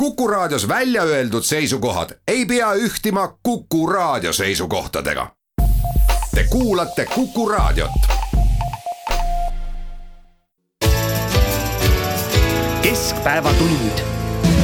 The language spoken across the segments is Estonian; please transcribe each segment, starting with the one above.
Kuku Raadios välja öeldud seisukohad ei pea ühtima Kuku Raadio seisukohtadega. Te kuulate Kuku Raadiot. Keskpäevatund.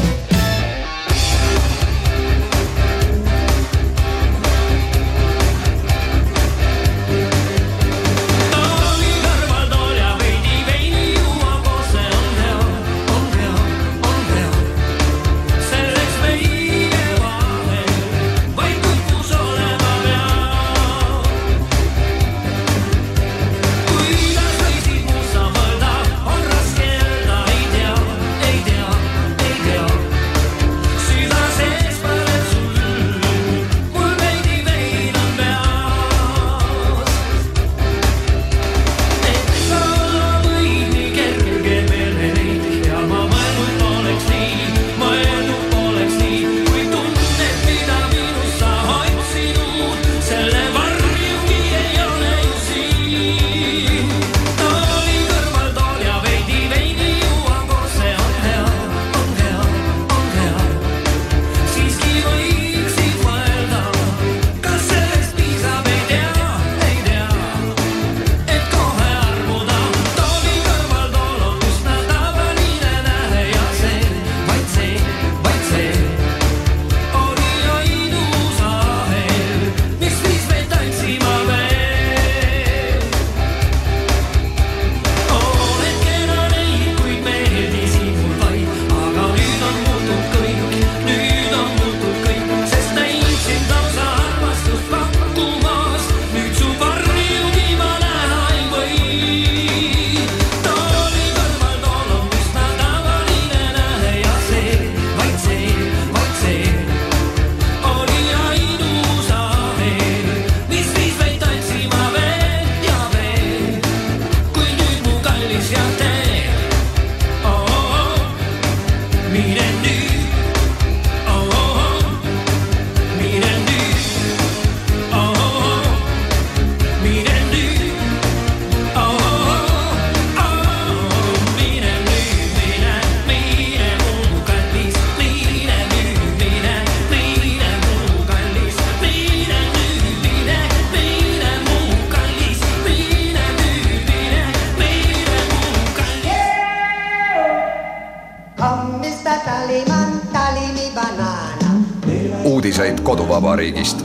Uudiseid koduvabariigist.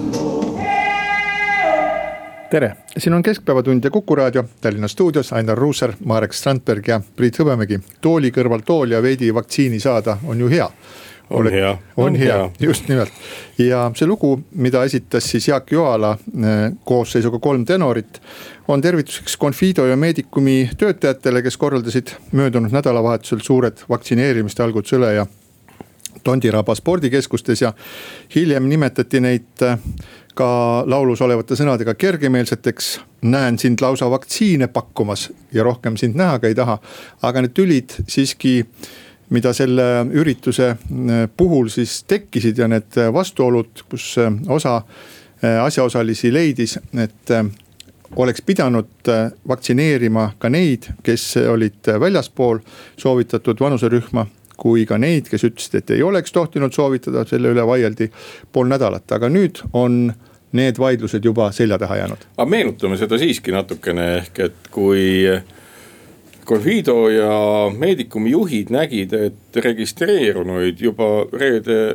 Tere, siin on Keskpäevatund ja Kuku Raadio, Tallinna stuudios Ainar Ruussaar, Marek Strandberg ja Priit Hõbemägi. Tooli kõrval tool ja veidi vaktsiini saada on ju hea. On hea, just nimelt. Ja see lugu, mida esitas siis Jaak Joala koosseisuga 3 tenorit, on tervituseks Confido ja Medicumi töötajatele, kes korraldasid möödunud nädalavahetusel suured vaktsineerimiste Algut Sõle ja Tondiraba spordikeskustes ja hiljem nimetati neid ka laulus olevate sõnadega kergemeelseteks. Näen sind lausa vaktsiine pakkumas ja rohkem sind näha ei taha. Aga need tülid siiski, mida selle ürituse puhul siis tekkisid ja need vastuolud, kus osa asjaosalisi leidis, et oleks pidanud vaktsineerima ka neid, kes olid väljaspool soovitatud vanuserühma, kui ka neid, kes ütlesid, et ei oleks tohtinud soovitada, selle üle vaieldi pool nädalat. Aga nüüd on need vaidlused juba selja taha jäänud. Aga meenutame seda siiski natukene, ehk et kui Confido ja Medicumi juhid nägid, et registreerunuid juba reede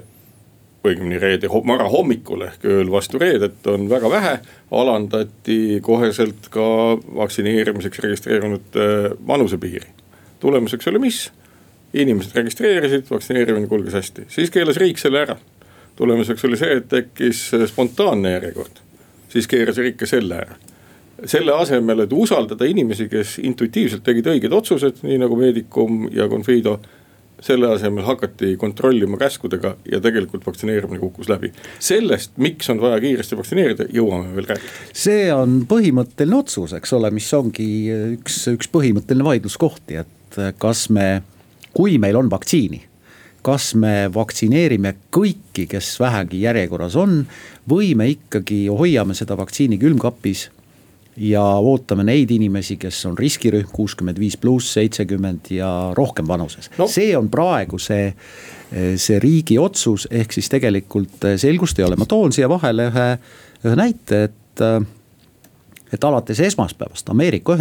vara hommikul ehk ööl vastu reedet on väga vähe, alandati koheselt ka vaktsineerimiseks registreerunud vanusepiiri. Tulemuseks oli mis? Inimesed registreerisid, vaktsineerimine kulges hästi. Siis keelas riik selle ära. Tulemuseks oli see, et tekkis spontaanne järjekord. Siis keeras riik selle ära. Selle asemel, et usaldada inimesi, kes intuitiivselt tegid õiged otsused, nii nagu Medicum ja Confido, selle asemel hakati kontrollima käskudega ja tegelikult vaktsineerimine kukkus läbi. Sellest, miks on vaja kiiresti vaktsineerida, jõuame veel rääkida. See on põhimõtteline otsus, eks ole, mis ongi üks põhimõtteline vaidluskohti, et kui meil on vaktsiini, kas me vaktsineerime kõiki, kes vähegi järjekorras on, või me ikkagi hoiame seda vaktsiini külmkapis ja ootame neid inimesi, kes on riskirühm 65+, 70 ja rohkem vanuses. See on praegu see riigi otsus, ehk siis tegelikult selgust ei ole. Ma toon siia vahele ühe näite, et alates esmaspäevast Ameerika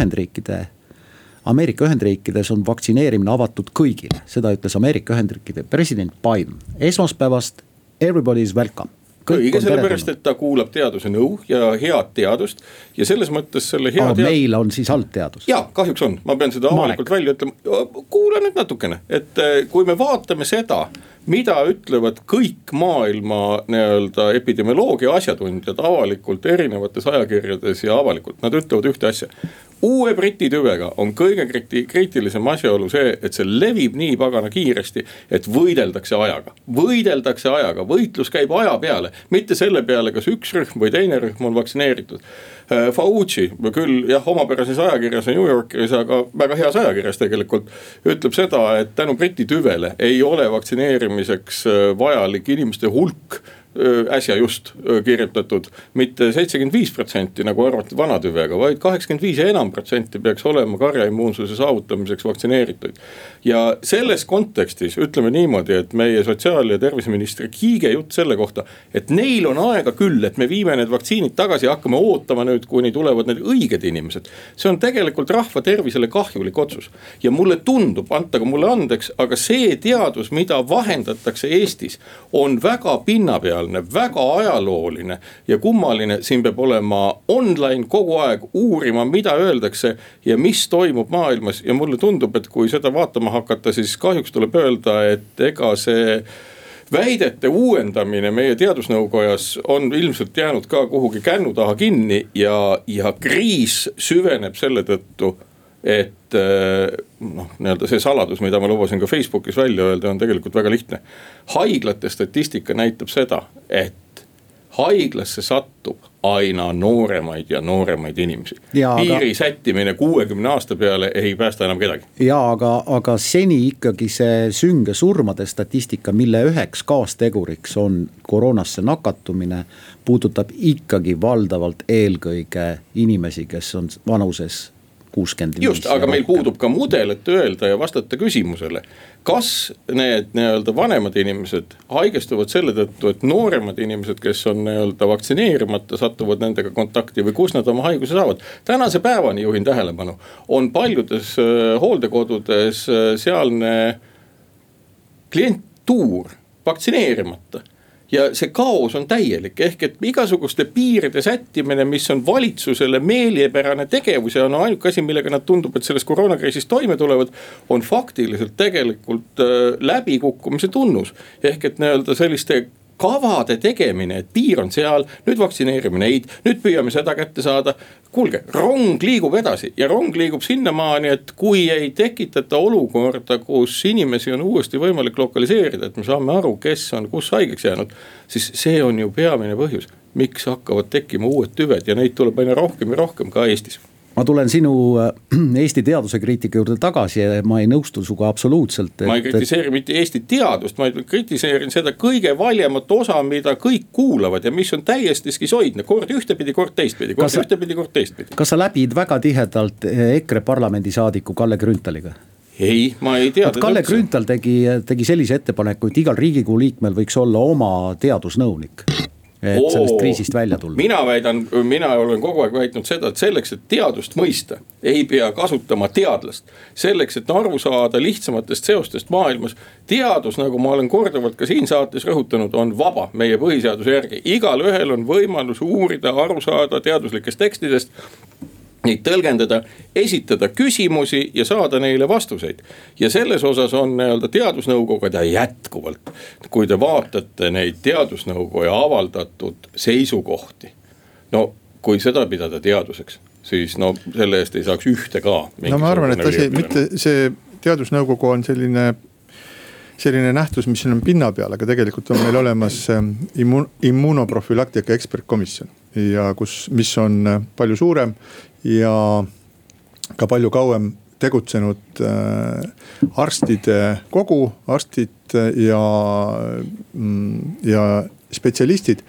Ühendriikides on vaktsineerimine avatud kõigile. Seda ütles Ameerika Ühendriikide president Biden. Esmaspäevast everybody is welcome. Õige, sellepärast, et ta kuulab teaduse nõu ja head teadust ja selles mõttes selle hea meil on siis alt teadus. Jaa, kahjuks on, ma pean seda avalikult välja ütlema. Kuula nüüd natukene, et kui me vaatame seda, mida ütlevad kõik maailma nii-öelda epidemioloogia asjatundjad avalikult erinevates ajakirjades ja avalikult, nad ütlevad ühte asja. Uue Briti tüvega on kõige kriitilisem asjaolu see, et see levib nii pagana kiiresti, et võideldakse ajaga. Võitlus käib aja peale, mitte selle peale, kas üks rühm või teine rühm on vaktsineeritud. Fauci, küll jah, omapärases ajakirjas New Yorkeris, aga väga heas ajakirjas tegelikult, ütleb seda, et tänu Briti tüvele ei ole vaktsineerimiseks vajalik inimeste hulk äsja just kirjutatud mitte 75% nagu arvati vana tüvega, vaid 85% ja enam peaks olema karjaimmuunsuse saavutamiseks vaktsineeritud. Ja selles kontekstis ütleme niimoodi, et meie sotsiaal- ja terviseministri Kiige jutt selle kohta, et neil on aega küll, et me viime need vaktsiinid tagasi ja hakkame ootama nüüd, kuni tulevad need õiged inimesed. See on tegelikult rahva tervisele kahjulik otsus. Ja mulle tundub, antagu mulle andeks, aga see teadus, mida vahendatakse Eestis, on väga pinnapealne, väga ajalooline ja kummaline. Siin peab olema online kogu aeg uurima, mida öeldakse ja mis toimub maailmas. Ja mulle tundub, et kui seda vaatama hakata, siis kahjuks tuleb öelda, et ega see väidete uuendamine meie teadusnõukojas on ilmselt jäänud ka kuhugi kännu taha kinni ja kriis süveneb selle tõttu, et nii-öelda see saladus, mida ma lubasin ka Facebookis välja öelda, on tegelikult väga lihtne. Haiglate statistika näitab seda, et haiglasse sattub aina nooremaid ja nooremaid inimesi. Piiri sättimine 60 aasta peale ei päästa enam kedagi. Jaa, aga seni ikkagi see sünge surmade statistika, mille üheks kaasteguriks on koroonasse nakatumine, puudutab ikkagi valdavalt eelkõige inimesi, kes on vanuses 65. Just, aga meil puudub ka mudel, et öelda ja vastata küsimusele, kas need nii-öelda vanemad inimesed haigestuvad selle tõttu, et nooremad inimesed, kes on nii-öelda vaktsineerimata, satuvad nendega kontakti või kus nad oma haiguse saavad. Tänase päevani juhin tähelepanu, on paljudes hooldekodudes sealne klientuur vaktsineerimata. Ja see kaos on täielik, ehk et igasuguste piiride sättimine, mis on valitsusele meelipärane tegevus ja on ainuke asi, millega nad tundub, et selles koroonakriisis toime tulevad, on faktiliselt tegelikult läbikukkumise tunnus. Ehk et nii-öelda selliste kavade tegemine, et piir on seal, nüüd vaktsineerime neid, nüüd püüame seda kätte saada. Kuulge, rong liigub edasi ja rong liigub sinnamaani, et kui ei tekitata olukorda, kus inimesi on uuesti võimalik lokaliseerida, et me saame aru, kes on kus haigeks jäänud, siis see on ju peamine põhjus, miks hakkavad tekkima uued tüved ja neid tuleb aina rohkem ja rohkem ka Eestis. Ma tulen sinu Eesti teaduse kriitika juurde tagasi ja ma ei nõustu suga absoluutselt. Ma ei kritiseeri mitte Eesti teadust, ma kritiseerin seda kõige valjemat osa, mida kõik kuulavad ja mis on täiesti skisoidne, kord ühtepidi, kord teistpidi, kord teistpidi. Kas sa läbid väga tihedalt EKRE parlamendisaadiku Kalle Grünthaliga? Ei, ma ei tea. Kalle Grünthal tegi sellise ettepaneku, et igal Riigikogu liikmel võiks olla oma teadusnõunik, et sellest kriisist välja tulla. Mina olen kogu aeg väitnud seda, et selleks, et teadust mõista, ei pea kasutama teadlast. Selleks, et aru saada lihtsamatest seostest maailmas, teadus, nagu ma olen korduvalt ka siin saates rõhutanud, on vaba meie põhiseaduse järgi. Igal ühel on võimalus uurida, aru saada teaduslikest tekstidest, neid tõlgendada, esitada küsimusi ja saada neile vastuseid. Ja selles osas on nii-öelda teadusnõukoguda jätkuvalt, kui te vaatate neid teadusnõukoja avaldatud seisukohti. No kui seda pidada teaduseks, siis no selle eest ei saaks ühte ka. No ma arvan, et mitte see teadusnõukogu on selline nähtus, mis on pinna peal, aga tegelikult on meil olemas immunoprofülaktika ekspertkomisjon ja mis on palju suurem ja ka palju kauem tegutsenud arstide kogu, arstid ja spetsialistid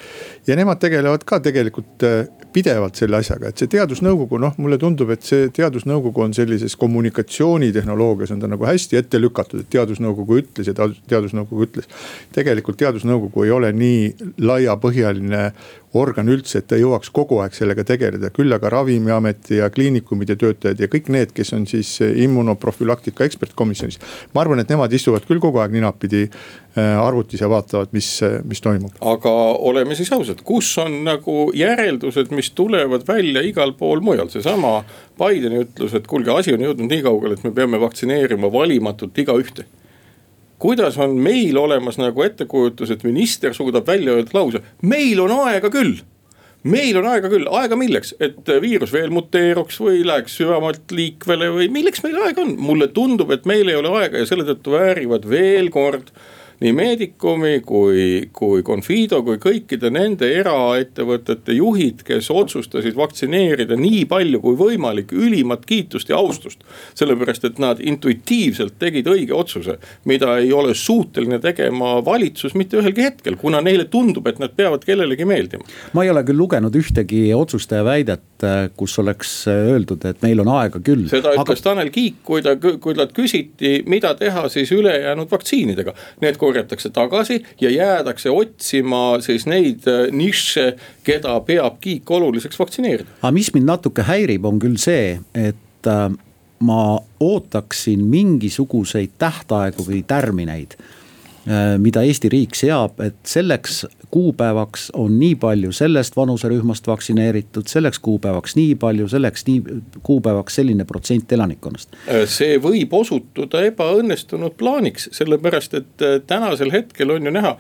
ja nemad tegelevad ka tegelikult pidevalt selle asjaga, et see teadusnõukogu, mulle tundub, et see teadusnõukogu on sellises kommunikatsioonitehnoloogias on ta nagu hästi ette lükatud, et teadusnõukogu ütles ja teadusnõukogu ütles. Tegelikult teadusnõukogu ei ole nii laiapõhjaline organ üldse, et ta jõuaks kogu aeg sellega tegeleda, küll aga Ravimiameti ja kliinikumide töötajad ja kõik need, kes on siis immunoprofülaktika ekspertkomisjonis. Ma arvan, et nemad istuvad küll kogu aeg ninapidi arvutis ja vaatavad, mis toimub. Aga oleme siis ausad, kus on nagu järeldused, mis tulevad välja igal pool mujal, seesama Bideni ütlus, et kuulge, asi on jõudnud nii kaugele, et me peame vaktsineerima valimatult igaühte. Kuidas on meil olemas nagu ettekujutus, et minister suudab välja öelda lause, meil on aega küll. Meil on aega küll, aega milleks, et viirus veel muteeruks või läheks süvamalt liikvele või milleks meil aega on. Mulle tundub, et meil ei ole aega ja selle tõttu väärivad veel kord nii Medicumi kui Confido kui kõikide nende eraettevõtete juhid, kes otsustasid vaktsineerida nii palju kui võimalik, ülimat kiitust ja austust. Sellepärast, et nad intuitiivselt tegid õige otsuse, mida ei ole suuteline tegema valitsus mitte ühelgi hetkel, kuna neile tundub, et nad peavad kellelegi meeldima. Ma ei ole küll lugenud ühtegi otsustaja väidet, kus oleks öeldud, et meil on aega küll. Seda ütles Tanel Kiik, kui nad küsiti, mida teha siis ülejäänud vaktsiinidega. Need korjatakse tagasi ja jäädakse otsima siis neid nišše, keda peab Kiik oluliseks vaktsineerida. Aga mis mind natuke häirib on küll see, et ma ootaksin mingisuguseid tähtaegu või tärmineid, mida Eesti riik seab, et selleks kuupäevaks on nii palju sellest vanuserühmast vaktsineeritud, selleks kuupäevaks nii palju, selleks kuupäevaks selline protsent elanikkonnast. See võib osutuda ebaõnnestunud plaaniks, sellepärast et tänasel hetkel on ju näha,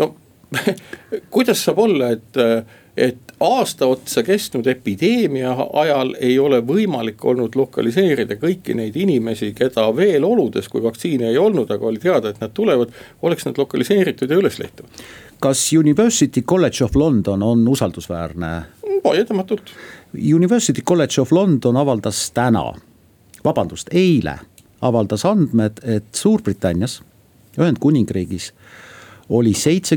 kuidas saab olla, et aasta otsa kestnud epideemia ajal ei ole võimalik olnud lokaliseerida kõiki neid inimesi, keda veel oludes, kui vaktsiini ei olnud, aga oli teada, et nad tulevad, oleks nad lokaliseeritud ja üles lehtavad. Kas University College of London on usaldusväärne? Vaieldamatult. University College of London avaldas eile avaldas andmed, et Suurbritannias, Ühendkuningriigis oli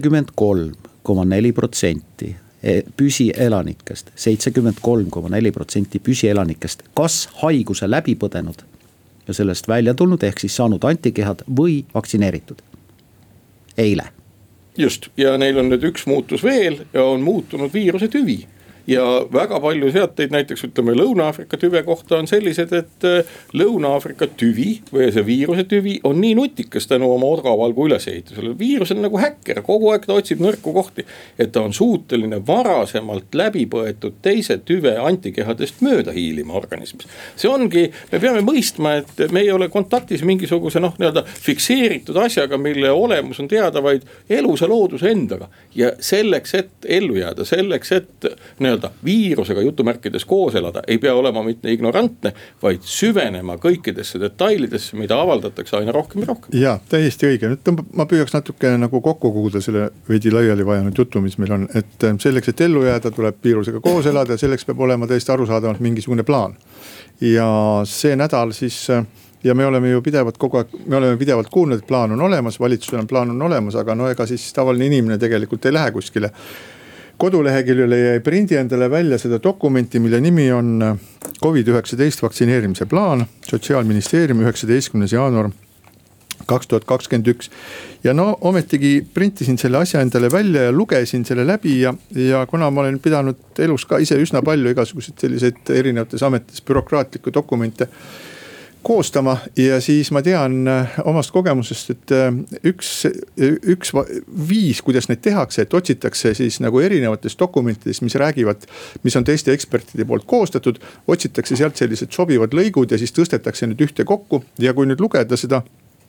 73,4% püsielanikest, 73,4% püsielanikest, kas haiguse läbi põdenud ja sellest välja tulnud, ehk siis saanud antikehad või vaktsineeritud. Eile. Just, ja neil on nüüd üks muutus veel ja on muutunud viiruse tüvi. Ja väga palju seateid näiteks ütleme Lõuna-Aafrika tüve kohta on sellised, et Lõuna-Aafrika tüvi või see viiruse tüvi on nii nutikas tänu oma odavalgu ülesehitusele. Viirus on nagu häkker, kogu aeg ta otsib nõrku kohti, et ta on suuteline varasemalt läbi põetud teise tüve antikehadest mööda hiilima organismis. See ongi, me peame mõistma, et me ei ole kontaktis mingisuguse fikseeritud asjaga, mille olemus on teada vaid elus ja looduse endaga. Ja selleks, et ellu jääda, selleks, et viirusega jutumärkides koos elada, ei pea olema mitte ignorantne, vaid süvenema kõikidesse detailidesse, mida avaldatakse aina rohkem ja rohkem. Ja, täiesti õige. Nüüd ma püüaks natuke nagu kokku kuulda selle veidi laiali vajanud jutu, mis meil on, et selleks, et ellu jääda, tuleb viirusega koos elada ja selleks peab olema täiesti arusaadavalt mingisugune plaan. Ja see nädal siis, ja me oleme ju pidevalt kuulnud, et plaan on olemas, valitsusel on plaan on olemas, aga ega siis tavaline inimene tegelikult ei lähe kuskile. Koduleheküljele jäi prindi endale välja seda dokumenti, mille nimi on COVID-19 vaktsineerimise plaan, Sotsiaalministeerium 19. jaanuar 2021. Ja ometigi printisin selle asja endale välja ja lugesin selle läbi ja kuna ma olen pidanud elus ka ise üsna palju igasuguseid selliseid erinevates ametites bürokraatlikke dokumente koostama ja siis ma tean omast kogemusest, et üks viis, kuidas neid tehakse, et otsitakse siis nagu erinevatest dokumentidest, mis räägivad, mis on teiste ekspertide poolt koostatud, otsitakse sealt sellised sobivad lõigud ja siis tõstetakse nüüd ühte kokku ja kui nüüd lugeda seda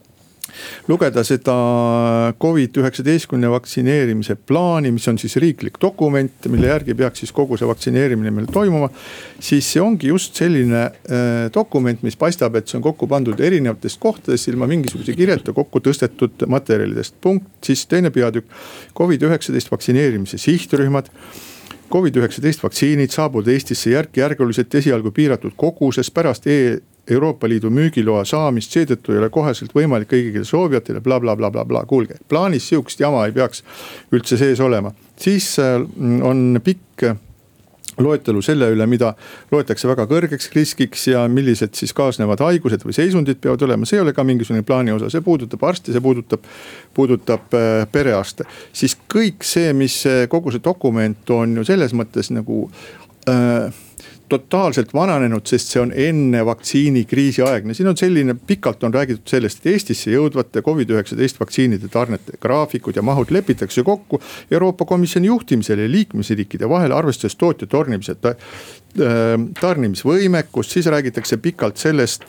COVID-19 vaktsineerimise plaani, mis on siis riiklik dokument, mille järgi peaks siis kogu see vaktsineerimine meil toimuma, siis see ongi just selline dokument, mis paistab, et see on kokku pandud erinevatest kohtadest ilma mingisuguse kirjeta kokku tõstetud materjalidest. Punkt, siis teine peatükk, COVID-19 vaktsineerimise sihtrühmad. COVID-19 vaktsiinid saabuvad Eestisse järk-järguliselt esialgu piiratud koguses, pärast Euroopa Liidu müügiloa saamist, seetõttu ei ole koheselt võimalik kõigile soovijatele bla. Kuulge, plaanis siukest jama ei peaks üldse sees olema. Siis on pikk loetelu selle üle, mida loetakse väga kõrgeks riskiks ja millised siis kaasnevad haigused või seisundid peavad olema. See ei ole ka mingisugune plaani osa, see puudutab arsti, see puudutab perearste. Siis kõik see, mis kogu see dokument on ju selles mõttes nagu totaalselt vananenud, sest see on enne vaktsiinikriisi aegne. Siin on selline, pikalt on räägitud sellest, et Eestisse jõudvate COVID-19 vaktsiinide tarnete graafikud ja mahud lepitakse kokku Euroopa Komisjoni juhtimisel ja liikmesriikide vahel, arvestades tootja tarnimisvõimekust. Siis räägitakse pikalt sellest,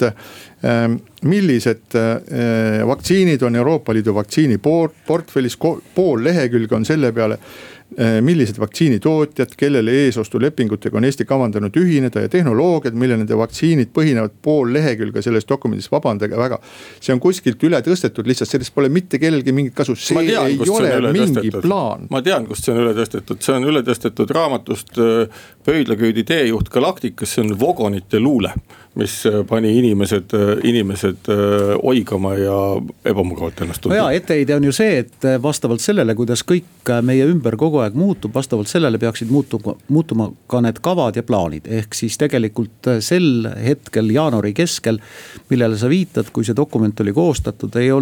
millised vaktsiinid on Euroopa Liidu vaktsiini portfellis, pool lehekülge on selle peale, millised vaktsiinitootjad, kellele eesostulepingutega on Eesti kavandanud ühineda ja tehnoloogiad, mille nende vaktsiinid põhinevad, pool lehekülge selles dokumendis, vabandage väga. See on kuskilt üle tõstetud, lihtsalt sellest pole mitte kellelgi mingit kasu, see ei ole mingi plaan. Ma tean, kust see on üle tõstetud, see on üle tõstetud raamatust Pöidlaküüdi teejuht Galaktikas, see on Vogonite luule, mis pani inimesed oigama ja ebamugavalt ennast tundma. No etteheide on ju see, et vastavalt sellele, kuidas kõik meie ümber kogu aeg muutub, vastavalt sellele peaksid muutuma ka need kavad ja plaanid. Ehk siis tegelikult sel hetkel jaanuari keskel, millele sa viitad, kui see dokument oli koostatud, ei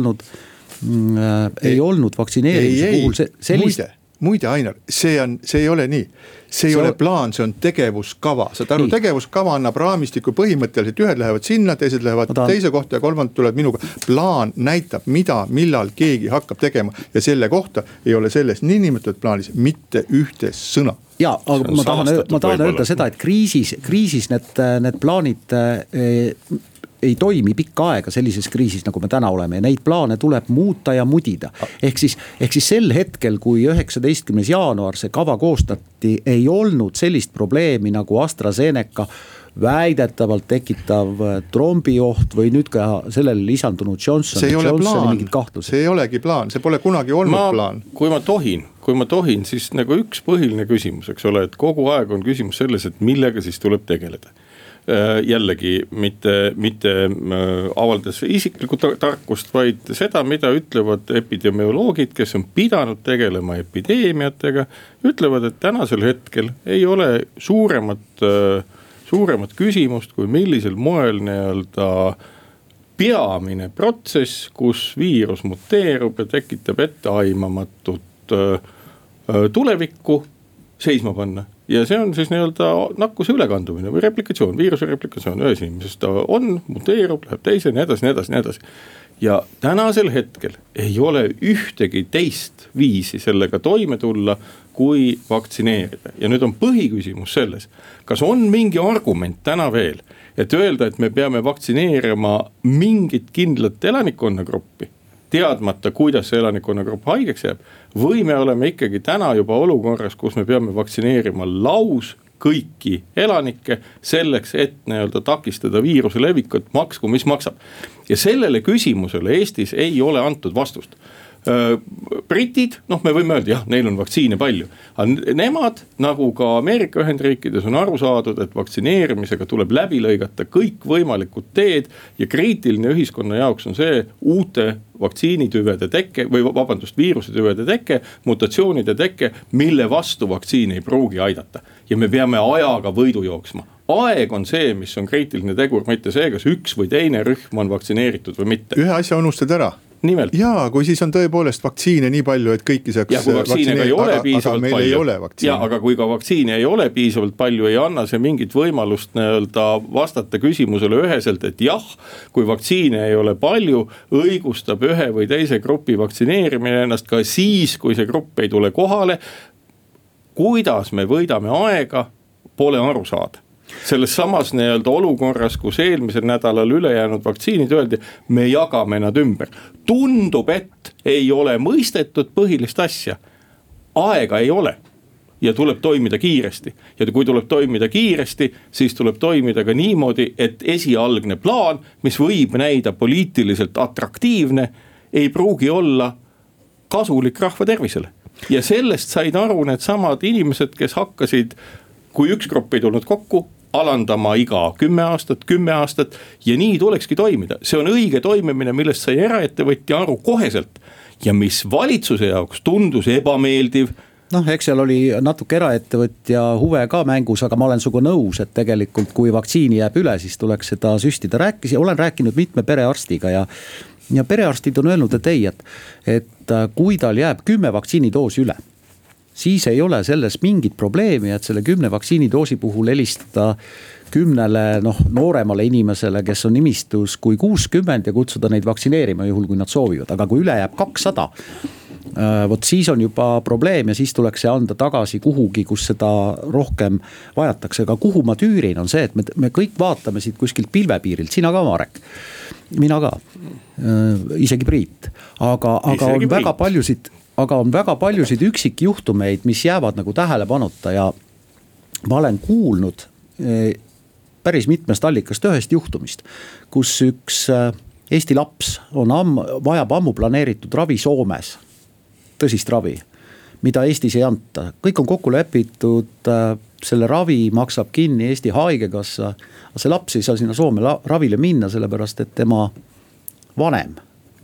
olnud vaktsineerimise puhul sellist. Muide, Ainar, see ei ole nii. See ei ole plaan, see on tegevuskava. Saad aru, tegevuskava annab raamistiku põhimõtteliselt, ühed lähevad sinna, teised lähevad teise kohta ja kolmand tuleb minuga. Plaan näitab, millal keegi hakkab tegema ja selle kohta ei ole selles niinimetatud plaanis mitte ühte sõna. Ja, aga ma tahan öelda seda, et kriisis need plaanid ei toimi pikka aega sellises kriisis, nagu me täna oleme ja neid plaane tuleb muuta ja mudida. Ehk siis sel hetkel, kui 19. jaanuar see kava koostati, ei olnud sellist probleemi nagu AstraZeneca väidetavalt tekitav trombioht või nüüd ka sellele lisandunud Johnsoni mingid kahtlused. See ei olegi plaan, see pole kunagi olnud plaan. Kui ma tohin, siis nagu üks põhiline küsimus, eks ole, et kogu aeg on küsimus selles, et millega siis tuleb tegeleda. Jällegi mitte avaldades isiklikku tarkust, vaid seda, mida ütlevad epidemioloogid, kes on pidanud tegelema epideemiatega, ütlevad, et tänasel hetkel ei ole suuremat küsimust, kui millisel moel peamine protsess, kus viirus muteerub ja tekitab etteaimamatut tulevikku seisma panna. Ja see on siis nakkuse ülekandumine või replikatsioon, viiruse replikatsioon. Ühes inimesest ta on, muteerub, läheb teise, nii edasi. Ja tänasel hetkel ei ole ühtegi teist viisi sellega toime tulla, kui vaktsineerida. Ja nüüd on põhiküsimus selles, kas on mingi argument täna veel, et öelda, et me peame vaktsineerima mingit kindlat elanikkonnagruppi, teadmata, kuidas see elanikkonnagrupp haigeks jääb, või me oleme ikkagi täna juba olukorras, kus me peame vaktsineerima kõiki elanikke selleks, et takistada viiruse levikut, maksku mis maksab. Ja sellele küsimusele Eestis ei ole antud vastust. Britid, me võime öelda, jah, neil on vaktsiine palju. Nemad, nagu ka Ameerika Ühendriikides on aru saadud, et vaktsineerimisega tuleb läbi lõigata kõik võimalikud teed ja kriitiline ühiskonna jaoks on see uute vaktsiinitüvede tekke, viirusetüvede tekke, mutatsioonide tekke, mille vastu vaktsiin ei pruugi aidata. Ja me peame ajaga võidu jooksma. Aeg on see, mis on kriitiline tegur, mitte see, kas üks või teine rühm on vaktsineeritud või mitte. Ühe asja unustad ära. Nimelt. Jaa, kui siis on tõepoolest vaktsiine nii palju, et kõiki saaks vaktsineerida, aga meil ei ole vaktsiine. Ja, aga kui ka vaktsiine ei ole piisavalt palju, ei anna see mingit võimalust vastata küsimusele üheselt, et jah, kui vaktsiine ei ole palju, õigustab ühe või teise grupi vaktsineerimine ennast ka siis, kui see grupp ei tule kohale. Kuidas me võidame aega, pole aru saada. Selles samas olukorras, kus eelmisel nädalal ülejäänud vaktsiinid öeldi, me jagame nad ümber. Tundub, et ei ole mõistetud põhilist asja. Aega ei ole ja tuleb toimida kiiresti. Ja kui tuleb toimida kiiresti, siis tuleb toimida ka niimoodi, et esialgne plaan, mis võib näida poliitiliselt atraktiivne, ei pruugi olla kasulik rahva tervisele. Ja sellest said aru need samad inimesed, kes hakkasid, kui üks grupp ei tulnud kokku, alandama iga 10 aastat ja nii tulekski toimida. See on õige toimimine, millest sai eraettevõtja aru koheselt ja mis valitsuse jaoks tundus ebameeldiv. Noh, eks seal oli natuke eraettevõtja huve ka mängus, aga ma olen sinuga nõus, et tegelikult kui vaktsiini jääb üle, siis tuleks seda süstida. Olen rääkinud mitme perearstiga ja perearstid on öelnud, et ei, et kui tal jääb 10 vaktsiinidoosi üle, siis ei ole selles mingit probleemi, et selle 10 vaktsiinidoosi puhul helistada 10 nooremale inimesele, kes on nimistus kui 60 ja kutsuda neid vaktsineerima juhul, kui nad soovivad. Aga kui üle jääb 200, vot siis on juba probleem ja siis tuleks see anda tagasi kuhugi, kus seda rohkem vajatakse. Aga kuhu ma tüürin on see, et me kõik vaatame siit kuskilt pilvepiirilt, sina ka, Marek, mina ka, isegi Priit, aga on väga paljusid üksikjuhtumeid, mis jäävad nagu tähelepanuta ja ma olen kuulnud päris mitmest allikast ühest juhtumist, kus üks Eesti laps vajab ammu planeeritud ravi Soomes, tõsist ravi, mida Eestis ei anta. Kõik on kokku lepitud, selle ravi maksab kinni Eesti Haigekassa, aga see laps ei saa sinna Soome ravile minna, sellepärast et tema vanem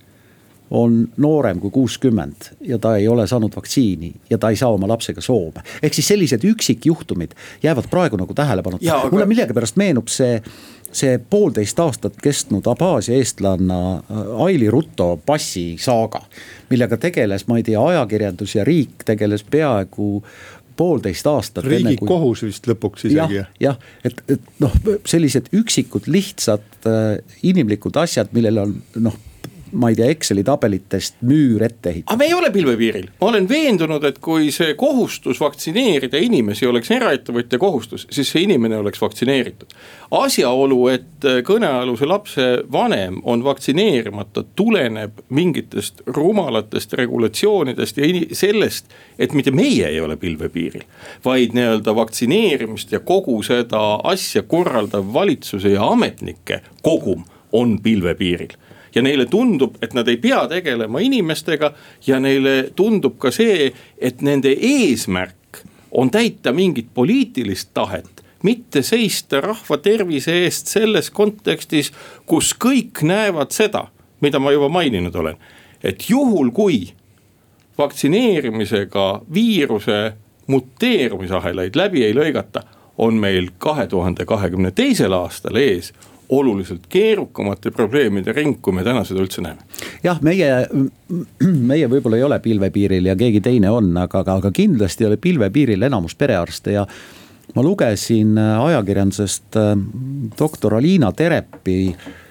on noorem kui 60 ja ta ei ole saanud vaktsiini ja ta ei saa oma lapsega Soome. Ehk siis sellised üksikjuhtumid jäävad praegu nagu tähelepanuta. Mulle millegipärast meenub see 1,5 aastat kestnud Abhaasia eestlanna Aili Rutto passi saaga, millega tegeles, ma ei tea, ajakirjandus ja riik tegeles peaaegu 1,5 aastat. Riigikohus vist lõpuks isegi. Jah, et sellised üksikud lihtsad inimlikud asjad, millel on ma ei tea, Exceli tabelitest müür ette ehitada. Aga me ei ole pilvepiiril. Ma olen veendunud, et kui see kohustus vaktsineerida inimesi oleks eraettevõtja kohustus, siis see inimene oleks vaktsineeritud. Asjaolu, et kõnealuse lapse vanem on vaktsineerimata, tuleneb mingitest rumalatest regulatsioonidest ja sellest, et mitte meie ei ole pilvepiiril, vaid vaktsineerimist ja kogu seda asja korraldav valitsuse ja ametnike kogum on pilvepiiril. Ja neile tundub, et nad ei pea tegelema inimestega ja neile tundub ka see, et nende eesmärk on täita mingit poliitilist tahet, mitte seista rahva tervise eest selles kontekstis, kus kõik näevad seda, mida ma juba maininud olen, et juhul kui vaktsineerimisega viiruse muteerumisahelaid läbi ei lõigata, on meil 2022. aastal ees oluliselt keerukamate probleemide ring, kui me täna seda üldse näeme. Jah, meie võib-olla ei ole pilvepiiril ja keegi teine on, aga kindlasti ei ole pilvepiiril enamus perearste ja ma lugesin ajakirjandusest doktor Aliina Terepi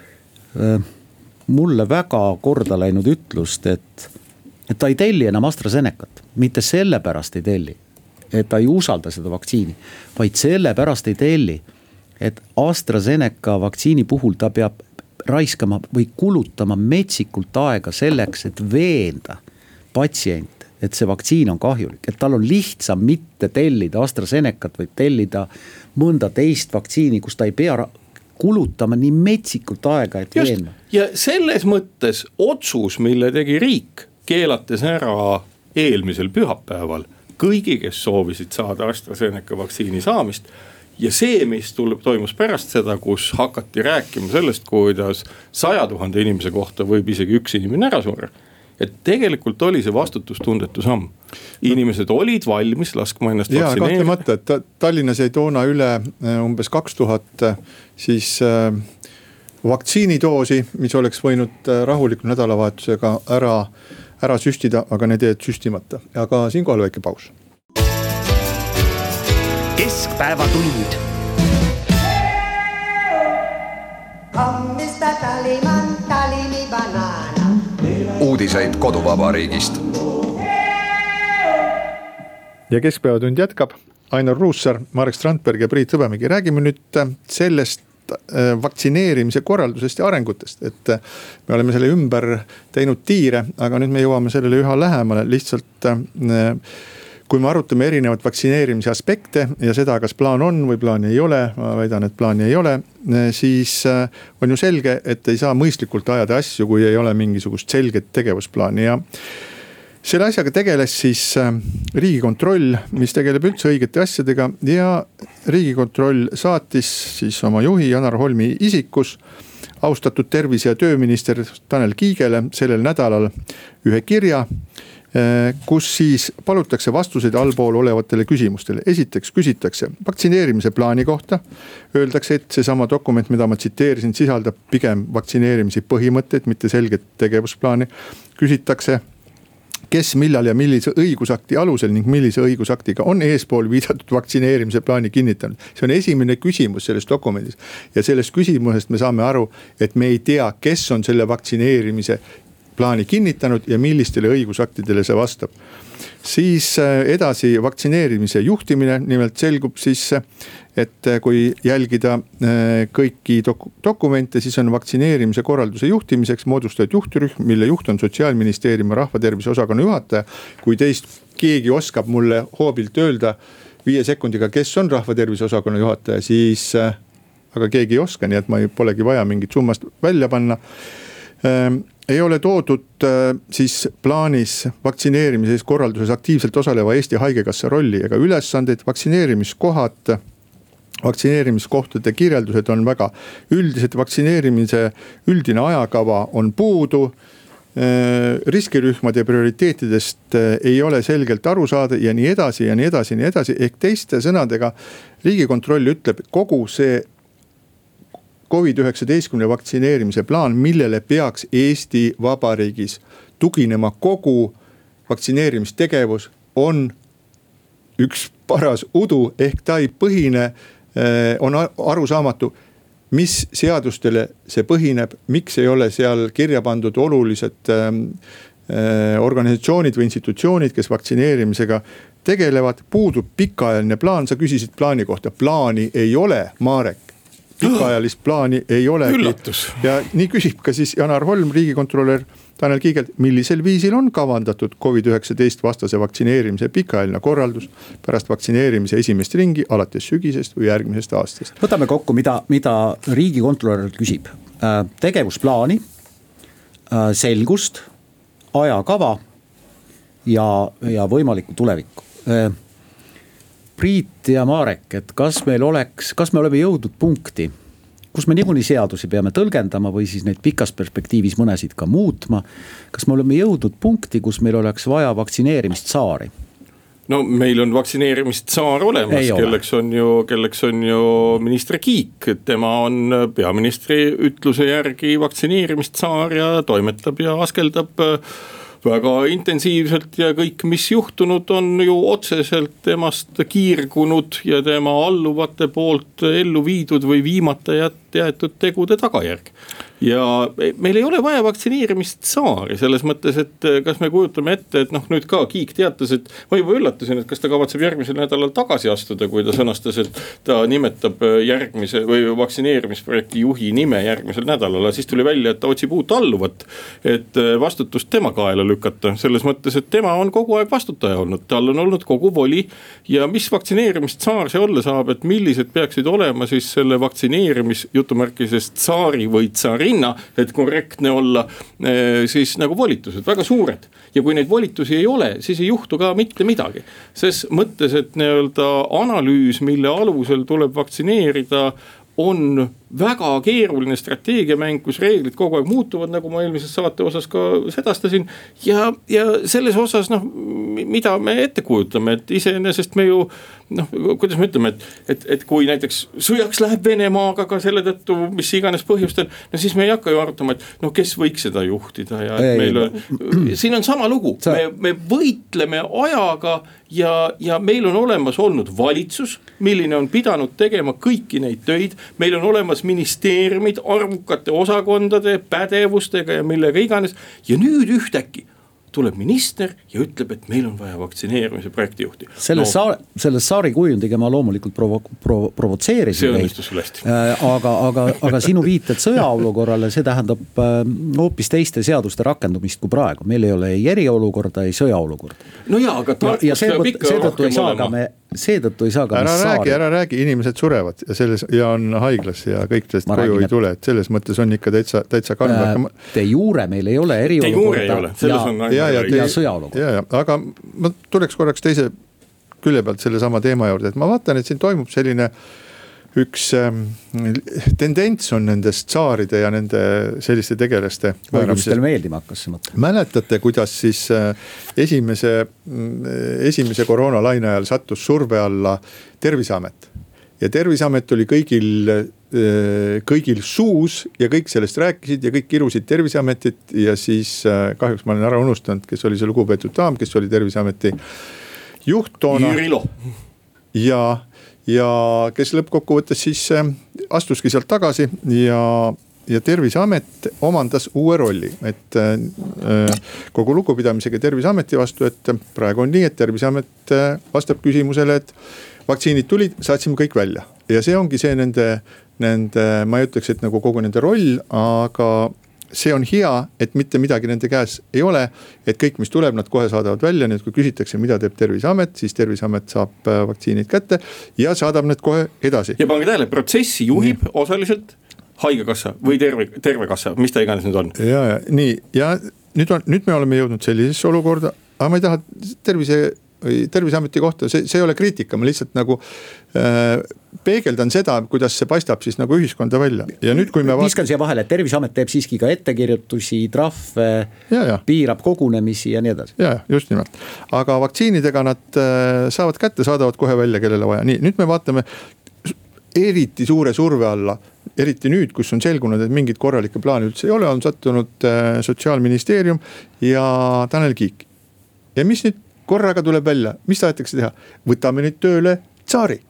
mulle väga korda läinud ütlust, et ta ei telli enam AstraZenecat, mitte sellepärast ei telli, et ta ei usalda seda vaktsiini, vaid sellepärast ei telli, et AstraZeneca vaktsiini puhul ta peab raiskama või kulutama metsikult aega selleks, et veenda patsient, et see vaktsiin on kahjulik, et tal on lihtsam mitte tellida AstraZenecat, vaid tellida mõnda teist vaktsiini, kus ta ei pea kulutama nii metsikult aega, et veenda. Ja selles mõttes otsus, mille tegi riik, keelates ära eelmisel pühapäeval kõigi, kes soovisid saada AstraZeneca vaktsiini saamist, ja see, mis toimus pärast seda, kus hakati rääkima sellest, kuidas 100 000 inimese kohta võib isegi üks inimene ära surra. Et tegelikult oli see vastutustundetu samm. Inimesed olid valmis laskma ennast vaktsineerida. Ja kahtlemata, et Tallinnas jäi toona üle umbes 2000 siis vaktsiinidoosi, mis oleks võinud rahuliku nädalavahetusega ära süstida, aga need jäid süstimata. Aga siinkohal väike paus. Keskpäevatund. Uudiseid koduvabariigist. Ja Keskpäevatund jätkab. Ainar Ruussaar, Marek Strandberg ja Priit Hõbemägi. Räägime nüüd sellest vaktsineerimise korraldusest ja arengutest, et me oleme selle ümber teinud tiire, aga nüüd me jõuame sellele üha lähemale. Lihtsalt kui me arutame erinevat vaktsineerimise aspekte ja seda, kas plaan on või plaani ei ole, ma väidan, et plaani ei ole, siis on ju selge, et ei saa mõistlikult ajada asju, kui ei ole mingisugust selget tegevusplaani ja selle asjaga tegeles siis Riigikontroll, mis tegeleb üldse õigete asjadega ja Riigikontroll saatis siis oma juhi Janar Holmi isikus austatud tervise- ja tööminister Tanel Kiigele sellel nädalal ühe kirja, kus siis palutakse vastuseid allpool olevatele küsimustele. Esiteks küsitakse vaktsineerimise plaani kohta. Öeldakse, et seesama dokument, mida ma tsiteerisin, sisaldab pigem vaktsineerimise põhimõtteid, mitte selget tegevusplaani. Küsitakse, kes, millal ja millise õigusakti alusel ning millise õigusaktiga on eespool viidatud vaktsineerimise plaani kinnitanud. See on esimene küsimus selles dokumendis ja sellest küsimusest me saame aru, et me ei tea, kes on selle vaktsineerimise plaani kinnitanud ja millistele õigusaktidele see vastab. Siis edasi vaktsineerimise juhtimine, nimelt selgub siis, et kui jälgida kõiki dokumente, siis on vaktsineerimise korralduse juhtimiseks moodustatud juhtrühm, mille juht on Sotsiaalministeeriumi rahvatervise osakonna juhataja. Kui teist keegi oskab mulle hoobilt öelda 5 sekundiga, kes on rahvatervise osakonna juhataja, siis aga keegi ei oska, nii et ma polegi vaja mingit summast välja panna. Ei ole toodud siis plaanis vaktsineerimises korralduses aktiivselt osaleva Eesti Haigekassa rolli ega ülesandeid. Vaktsineerimiskohtade kirjeldused on väga üldised, vaktsineerimise üldine ajakava on puudu. Riskirühmade prioriteetidest ei ole selgelt aru saada ja nii edasi ja nii edasi ja nii edasi. Ehk teiste sõnadega Riigikontroll ütleb, kogu see COVID-19 vaktsineerimise plaan, millele peaks Eesti Vabariigis tuginema kogu vaktsineerimistegevus, on üks paras udu, ehk ta ei põhine, on arusaamatu, mis seadustele see põhineb, miks ei ole seal kirja pandud olulised organisatsioonid või institutsioonid, kes vaktsineerimisega tegelevad, puudub pikaajaline plaan. Sa küsisid plaani kohta, plaani ei ole, Marek. Pikaajalist plaani ei ole. Üllatus. Ja nii küsib ka siis Janar Holm, riigikontrolör Tanel Kiigelt, millisel viisil on kavandatud COVID-19 vastase vaktsineerimise pikaajaline korraldus pärast vaktsineerimise esimest ringi alates sügisest või järgmisest aastast. Võtame kokku, mida riigikontrolör küsib. Tegevusplaani, selgust, ajakava ja võimalikku tulevikku. Priit ja Marek, et kas me oleme jõudnud punkti, kus me niikuinii seadusi peame tõlgendama või siis neid pikas perspektiivis mõnesid ka muutma. Kas me oleme jõudnud punkti, kus meil oleks vaja vaktsineerimist saari? No meil on vaktsineerimist saar olemas, kelleks on ju minister Kiik. Tema on peaministri ütluse järgi vaktsineerimist saar ja toimetab ja askeldab väga intensiivselt ja kõik, mis juhtunud, on ju otseselt temast kiirgunud ja tema alluvate poolt ellu viidud või viimata jäetud tegude tagajärg. Ja meil ei ole vaja vaktsineerimist saari selles mõttes, et kas me kujutame ette, et nüüd ka Kiik teatas, et ma juba üllatasin, et kas ta kavatseb järgmisel nädalal tagasi astuda, kui ta sõnastas, et ta nimetab järgmise või vaktsineerimisprojekti juhi nime järgmisel nädalal. Siis tuli välja, et ta otsib uut alluvat, et vastutust tema kaela lükata. Selles mõttes, et tema on kogu aeg vastutaja olnud, tal on olnud kogu voli ja mis vaktsineerimist saar see olla saab, et millised peaksid olema siis selle vaktsineerimis jutumärkisest saari või tsaari et korrektne olla, siis nagu volitused väga suured. Ja kui neid volitusi ei ole, siis ei juhtu ka mitte midagi. Ses mõttes, et analüüs, mille alusel tuleb vaktsineerida, on väga keeruline strateegiamäng, kus reeglid kogu aeg muutuvad, nagu ma eelmises saate osas ka sedastasin. Ja selles osas, mida me ette kujutame, et iseenesest me ju, kuidas me ütleme, et kui näiteks sõjaks läheb Venemaaga ka selle tõttu, mis iganes põhjustel, siis me ei hakka ju arutama, et kes võiks seda juhtida ja siin on sama lugu. Me võitleme ajaga ja meil on olemas olnud valitsus, milline on pidanud tegema kõiki neid töid. Meil on olemas ministeeriumid arvukate osakondade, pädevustega ja millega iganes. Ja nüüd ühtäkki tuleb minister ja ütleb, et meil on vaja vaktsineerimise projektijuhti. Selle saari kujundiga ma loomulikult provotseerisin. See õnnistus sul hästi. Aga sinu viited sõjaolukorrale, see tähendab hoopis teiste seaduste rakendumist kui praegu. Meil ei ole ei eriolukorda, ei sõjaolukorda. No jaa, aga tarkus peab ikka rohkem olema. seetõttu ei saa ka ära räägi, inimesed surevad ja on haiglas ja kõik tõest koju ei tule, et selles mõttes on ikka täitsa karm. De jure meil ei ole eriolukorda ja sõjaolukorda. Aga ma tuleks korraks teise külje pealt selle sama teema juurde, et ma vaatan, et siin toimub selline üks tendents on nendest tsaaride ja nende selliste tegelaste. Kuidas teil meeldima hakkas see mõte? Mäletate, kuidas siis esimese koroonalaine ajal sattus surve alla Terviseamet ja Terviseamet oli kõigil suus ja kõik sellest rääkisid ja kõik kirusid Terviseametit ja siis kahjuks ma olen ära unustanud, kes oli see lugupeetud daam, kes oli Terviseameti juht toona. Jürilo. Ja kes lõppkokkuvõttes siis astuski sealt tagasi ja Terviseamet omandas uue rolli, et kogu lugupidamisega Terviseameti vastu, et praegu on nii, et Terviseamet vastab küsimusele, et vaktsiinid tulid, saatsime kõik välja ja see ongi see nende, ma ei ütleks, et nagu kogu nende roll, aga see on hea, et mitte midagi nende käes ei ole, et kõik, mis tuleb, nad kohe saadavad välja, nüüd kui küsitakse, mida teeb Terviseamet, siis Terviseamet saab vaktsiinid kätte ja saadab need kohe edasi. Ja pange tähele, protsessi juhib osaliselt haigekassa või terve kassa, mis ta iganes nüüd on. Ja nüüd me oleme jõudnud sellisesse olukorda, aga ma ei taha Terviseameti kohta, see ei ole kriitika, ma lihtsalt nagu peegeldan seda, kuidas see paistab siis nagu ühiskonda välja. Ja nüüd, kui me viskan siia vahele, et Terviseamet teeb siiski ka ettekirjutusi, trahve, piirab kogunemisi ja nii edasi. Ja, just nimelt. Aga vaktsiinidega nad saavad kätte, saadavad kohe välja, kellele vaja. Nii, nüüd me vaatame eriti suure surve alla, eriti nüüd, kus on selgunud, et mingid korralikke plaane üldse ei ole, on sattunud Sotsiaalministeerium ja Tanel Kiik. Ja mis nüüd korraga tuleb välja, mis tahetakse teha? Võtame nüüd tööle tsaari.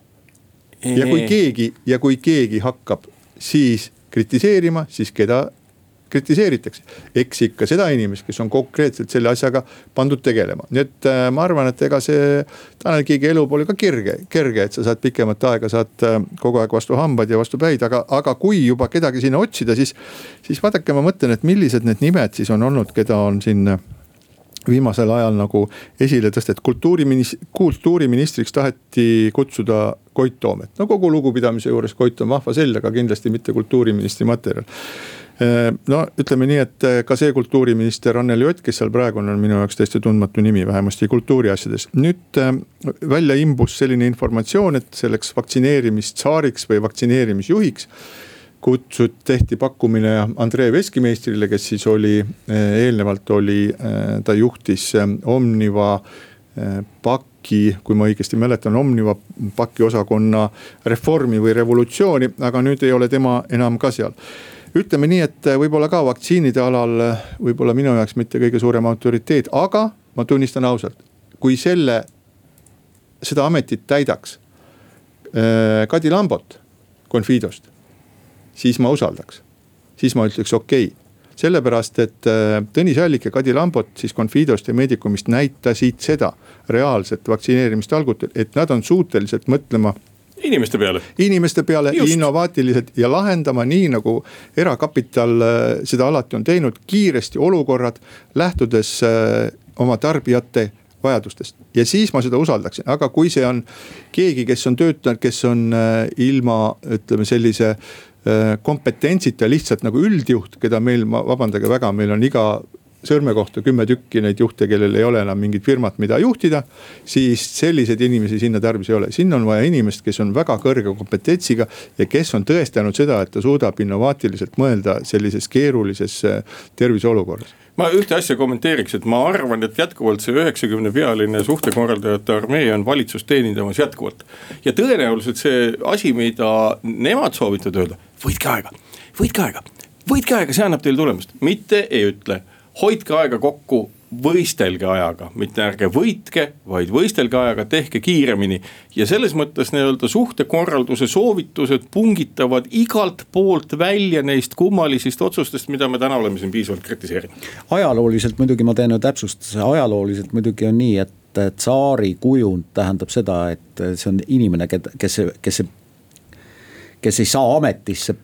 Ja kui keegi hakkab siis kritiseerima, siis keda kritiseeritakse. Eks ikka seda inimest, kes on konkreetselt selle asjaga pandud tegelema. Nii et ma arvan, et ega see Tanel Kiigi elu pole ka kerge, et sa saad pikemat aega, saad kogu aeg vastu hambad ja vastu päid, aga kui juba kedagi sinna otsida, siis vaadake, ma mõtlen, et millised need nimed siis on olnud, keda on siin viimasel ajal nagu esile tõstet. Kultuuriministriks taheti kutsuda Koit Toomet. No kogu lugupidamise juures Koit on vahva sell, aga kindlasti mitte kultuuriministri materjal. No ütleme nii, et ka see kultuuriminister Anneli Ott, kes seal praegu on minu jaoks täiesti tundmatu nimi, vähemasti kultuuriasjades. Nüüd välja imbus selline informatsioon, et selleks vaktsineerimistsaariks või vaktsineerimisjuhiks tehti pakkumine Andrei Veskimeistrile, kes siis eelnevalt ta juhtis Omniva pakki, kui ma õigesti mäletan, Omniva pakki osakonna reformi või revolutsiooni, aga nüüd ei ole tema enam ka seal. Ütleme nii, et võib-olla ka vaktsiinide alal võib-olla minu jaoks mitte kõige suurem autoriteet, aga ma tunnistan ausalt, kui seda ametit täidaks Kadi Lambot Confidost, siis ma usaldaks. Siis ma ütleks okei. Sellepärast, et Tõnis Allik ja Kadi Lambot siis Confidost ja Medicumist näitasid seda reaalset vaktsineerimist algutel, et nad on suuteliselt mõtlema inimeste peale innovaatiliselt ja lahendama nii, nagu erakapital seda alati on teinud, kiiresti olukorrad, lähtudes oma tarbijate vajadustest. Ja siis ma seda usaldaksin, aga kui see on keegi, kes on töötanud, kes on ilma, ütleme sellise kompetentsita lihtsalt nagu üldjuht, keda meil, vabandage väga, meil on iga sõrme kohta 10 tükki neid juhte, kellel ei ole enam mingit firmat, mida juhtida, siis sellised inimesi sinna tarvis ei ole. Sinna on vaja inimest, kes on väga kõrge kompetentsiga ja kes on tõestanud seda, et ta suudab innovaatiliselt mõelda sellises keerulises terviseolukorras. Ma ühte asja kommenteeriks, et ma arvan, et jätkuvalt see 90 pealine suhtekorraldajate armee on valitsust teenindamas jätkuvalt. Ja tõenäoliselt see asi, mida nemad soovitavad öelda, võitke aega, see annab teil tulemust, mitte ei ütle. Hoidke aega kokku, võistelge ajaga, mitte ärge võitke, vaid võistelge ajaga, tehke kiiremini. Ja selles mõttes suhtekorralduse soovitused pungitavad igalt poolt välja neist kummalisist otsustest, mida me täna oleme siin piisavalt kritiseerinud. Ajalooliselt muidugi ma teen täpsustuse, ajalooliselt muidugi on nii, et tsaari kujund tähendab seda, et see on inimene, kes ei saa ametisse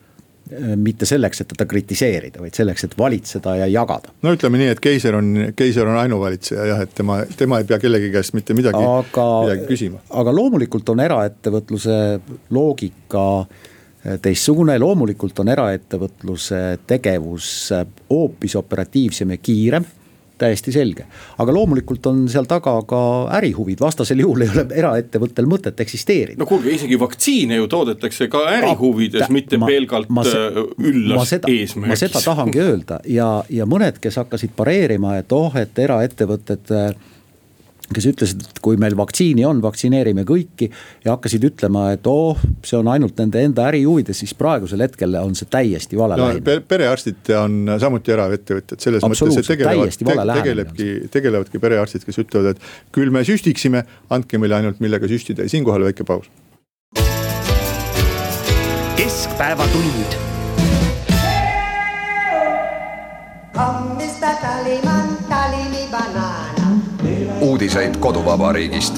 mitte selleks, et teda kritiseerida, vaid selleks, et valitseda ja jagada. No ütleme nii, et keiser on ainuvalitseja jah, et tema ei pea kellegi käest mitte midagi küsima. Aga loomulikult on eraettevõtluse loogika teistsugune, loomulikult on eraettevõtluse tegevus hoopis operatiivsem ja kiirem, täiesti selge. Aga loomulikult on seal taga ka ärihuvid, vastasel juhul ei ole eraettevõttel mõtet eksisteerida. No kuulge, isegi vaktsiine ju toodetakse ka ärihuvides, mitte pelgalt üllas eesmärgis. Ma seda tahangi öelda ja mõned, kes hakkasid pareerima, et eraettevõtted, kes ütlesid, et kui meil vaktsiini on, vaktsineerime kõiki ja hakkasid ütlema, et see on ainult nende enda ärihuvides, siis praegusel hetkel on see täiesti vale lähenemine. Perearstid on samuti eraettevõtted, selles mõttes, et tegelevadki perearstid, kes ütlevad, et küll me süstiksime, andke meile ainult millega süstida ja siinkohal väike paus. Keskpäevatund. Hommista Taliman, Talimi banana. Uudiseid koduvabariigist.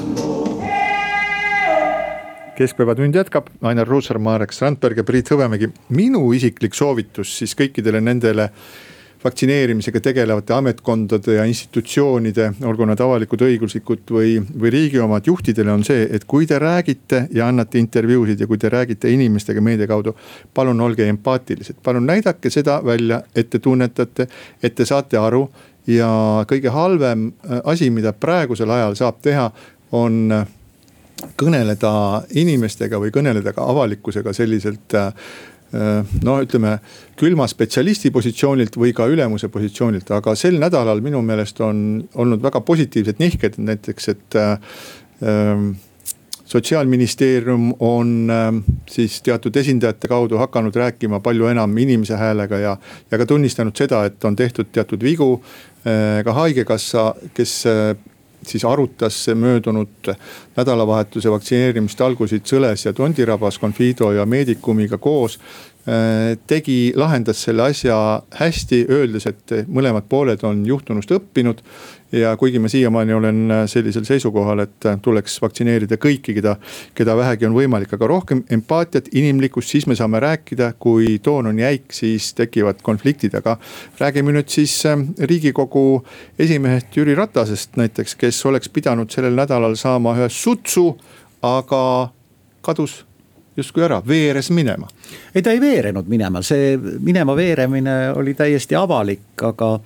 Keskpäevatund jätkab, Ainar Ruussaar, Marek Strandberg ja Priit Hõbemägi. Minu isiklik soovitus siis kõikidele nendele vaktsineerimisega tegelevate ametkondade ja institutsioonide, olgu nad avalikud õiguslikud või riigi omad juhtidele on see, et kui te räägite ja annate intervjuusid ja kui te räägite inimestega meedia kaudu, palun olge empaatilised, palun näidake seda välja, et te tunnetate, et te saate aru. Ja kõige halvem asi, mida praegusel ajal saab teha, on kõneleda inimestega või kõneleda ka avalikkusega selliselt, ütleme, külma spetsialisti positsioonilt või ka ülemuse positsioonilt. Aga sel nädalal minu meelest on olnud väga positiivsed nihked, näiteks, et Sotsiaalministeerium on siis teatud esindajate kaudu hakanud rääkima palju enam inimese häälega ja ka tunnistanud seda, et on tehtud teatud vigu. Ka Haigekassa, kes siis arutas möödunud nädalavahetuse vaktsineerimist algusid Sõles ja Tondirabas Confido ja Medicumiga koos, lahendas selle asja hästi, öeldes, et mõlemad pooled on juhtunust õppinud. Ja kuigi ma siiamaani olen sellisel seisukohal, et tuleks vaktsineerida kõiki, keda vähegi on võimalik, aga rohkem empaatiat, inimlikkust, siis me saame rääkida, kui toon on jäik, siis tekivad konfliktid. Aga räägime nüüd siis Riigikogu esimehest Jüri Ratasest näiteks, kes oleks pidanud sellel nädalal saama ühe sutsu, aga kadus justkui ära, veeres minema. Ei, ta ei veerenud minema, see minema veeremine oli täiesti avalik, aga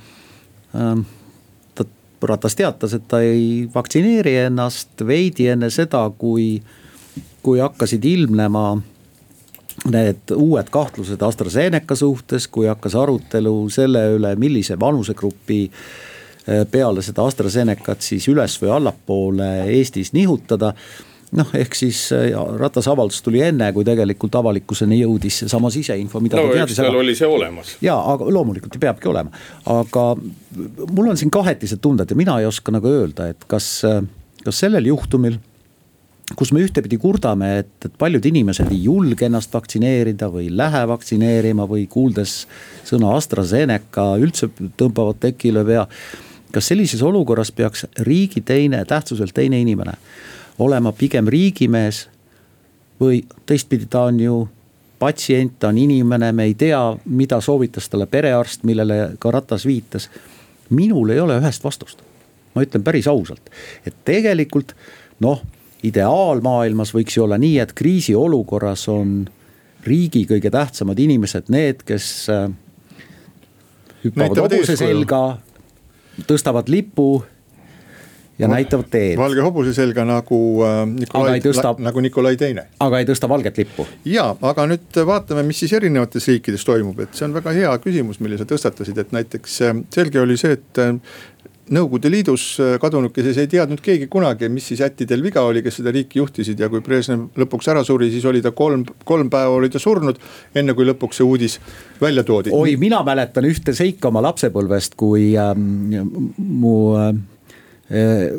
Ratas teatas, et ta ei vaktsineeri ennast veidi enne seda, kui hakkasid ilmnema need uued kahtlused AstraZeneca suhtes, kui hakkas arutelu selle üle, millise vanusegrupi peale seda AstraZenecat siis üles või allapoole Eestis nihutada. Ehk siis Ratas avaldus tuli enne, kui tegelikult avalikkuseni jõudis sama siseinfo, mida ta teadis. Seal oli see olemas. Jaa, aga loomulikult ei peabki olema. Aga mul on siin kahetised tunded ja mina ei oska nagu öelda, et kas sellel juhtumil, kus me ühtepidi kurdame, et paljud inimesed ei julge ennast vaktsineerida või lähe vaktsineerima või kuuldes sõna AstraZeneca üldse tõmbavad tekile pea. Kas sellises olukorras peaks riigi tähtsuselt teine inimene olema pigem riigimees või teistpidi ta on ju patsient, ta on inimene, me ei tea, mida soovitas talle perearst, millele ka Ratas viitas. Minul ei ole ühest vastust. Ma ütlen päris ausalt, et tegelikult ideaalmaailmas võiks ju olla nii, et kriisiolukorras on riigi kõige tähtsamad inimesed need, kes hüppavad hobuse selga, tõstavad lipu ja näitavad teed. Valge hobuse selga nagu Nikolai teine. Aga ei tõsta valget lippu. Ja, aga nüüd vaatame, mis siis erinevates riikides toimub. Et see on väga hea küsimus, mille sa tõstatasid. Et näiteks selge oli see, et Nõukogude Liidus kadunukes ei teadnud keegi kunagi, mis siis ättidel viga oli, kes seda riiki juhtisid. Ja kui Brežnev lõpuks ära suri, siis oli ta kolm päeva oli ta surnud, enne kui lõpuks see uudis välja toodi. Oi, mina mäletan ühte seika oma lapsepõlvest, kui